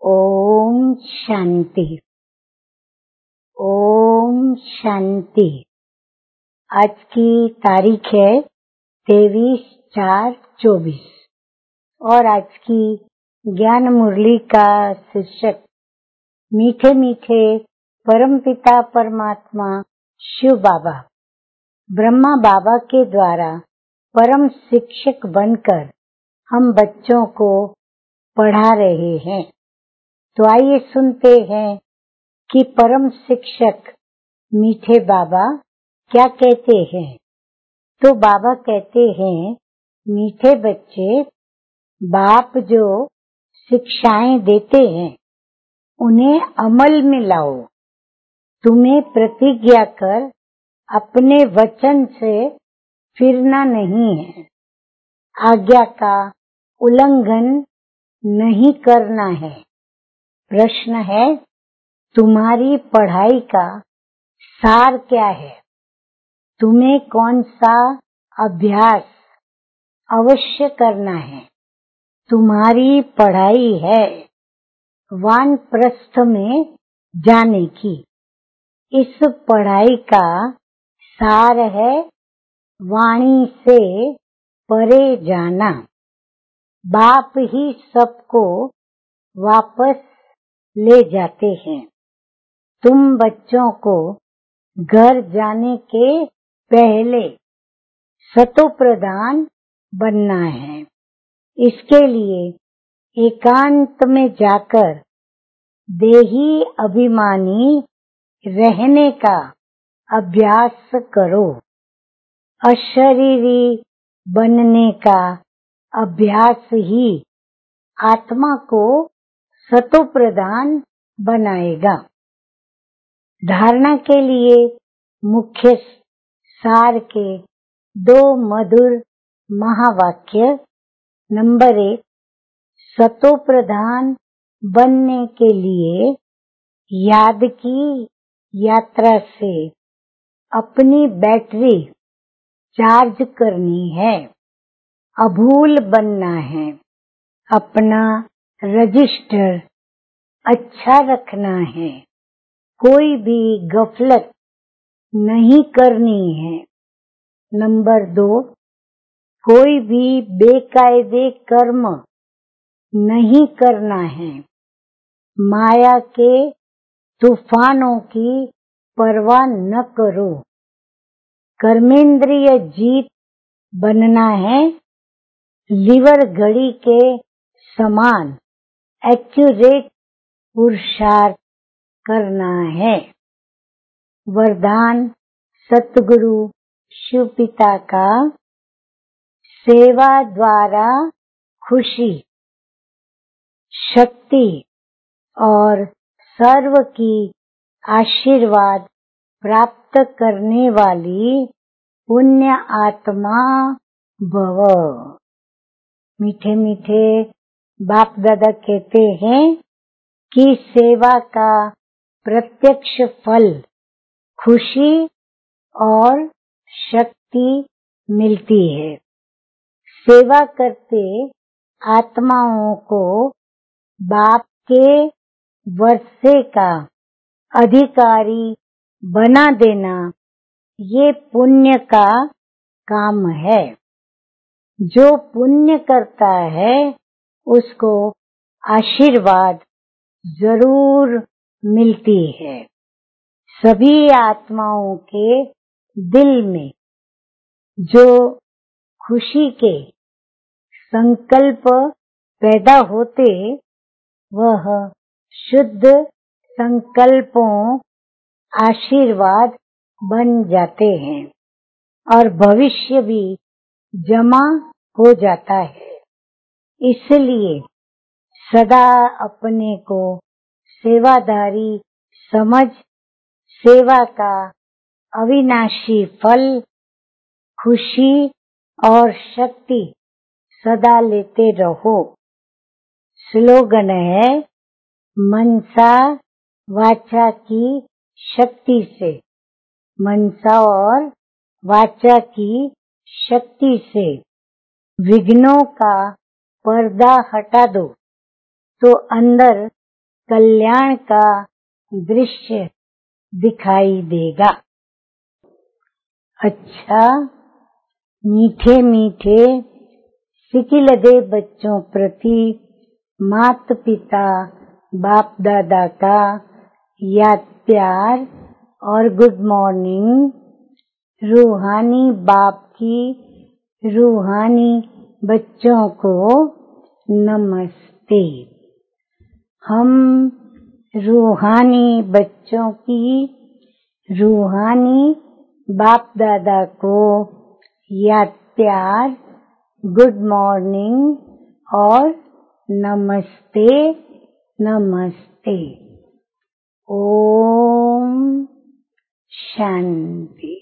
ओम शांति। ओम शांति। आज की तारीख है 23/4/24 और आज की ज्ञान मुरली का शीर्षक मीठे मीठे परमपिता परमात्मा शिव बाबा ब्रह्मा बाबा के द्वारा परम शिक्षक बनकर हम बच्चों को पढ़ा रहे हैं। तो आइए सुनते हैं कि परम शिक्षक मीठे बाबा क्या कहते हैं। तो बाबा कहते हैं, मीठे बच्चे, बाप जो शिक्षाएं देते हैं उन्हें अमल में लाओ। तुम्हें प्रतिज्ञा कर अपने वचन से फिरना नहीं है, आज्ञा का उल्लंघन नहीं करना है। प्रश्न है, तुम्हारी पढ़ाई का सार क्या है? तुम्हें कौन सा अभ्यास अवश्य करना है? तुम्हारी पढ़ाई है वानप्रस्थ में जाने की। इस पढ़ाई का सार है वाणी से परे जाना। बाप ही सबको वापस ले जाते हैं। तुम बच्चों को घर जाने के पहले सतोप्रधान बनना है। इसके लिए एकांत में जाकर देही अभिमानी रहने का अभ्यास करो। अशरीरी बनने का अभ्यास ही आत्मा को सतोप्रधान बनाएगा। धारणा के लिए मुख्य सार के 2 मधुर महावाक्य। नंबर 1, सतोप्रधान बनने के लिए याद की यात्रा से अपनी बैटरी चार्ज करनी है। अभूल बनना है। अपना रजिस्टर अच्छा रखना है। कोई भी गफलत नहीं करनी है। नंबर 2, कोई भी बेकायदे कर्म नहीं करना है। माया के तूफानों की परवाह न करो। कर्मेंद्रिय जीत बनना है। लीवर घड़ी के समान एक्यूरेट पुरुषार्थ करना है। वरदान सतगुरु शिव पिता का, सेवा द्वारा खुशी, शक्ति और सर्व की आशीर्वाद प्राप्त करने वाली पुण्य आत्मा भव। मीठे मीठे बाप दादा कहते हैं कि सेवा का प्रत्यक्ष फल खुशी और शक्ति मिलती है। सेवा करते आत्माओं को बाप के वर्षे का अधिकारी बना देना, ये पुण्य का काम है। जो पुण्य करता है उसको आशीर्वाद जरूर मिलती है। सभी आत्माओं के दिल में जो खुशी के संकल्प पैदा होते, वह शुद्ध संकल्पों आशीर्वाद बन जाते हैं और भविष्य भी जमा हो जाता है। इसलिए सदा अपने को सेवादारी समझ सेवा का अविनाशी फल खुशी और शक्ति सदा लेते रहो। स्लोगन है, मनसा वाचा की शक्ति से। मनसा और वाचा की शक्ति से विघ्नों का पर्दा हटा दो तो अंदर कल्याण का दृश्य दिखाई देगा। अच्छा, मीठे मीठे सिकिलधे बच्चों प्रति माता पिता बाप दादा का याद प्यार और गुड मॉर्निंग। रूहानी बाप की रूहानी बच्चों को नमस्ते। हम रूहानी बच्चों की रूहानी बाप दादा को याद प्यार, गुड मॉर्निंग और नमस्ते नमस्ते। ओम शांति।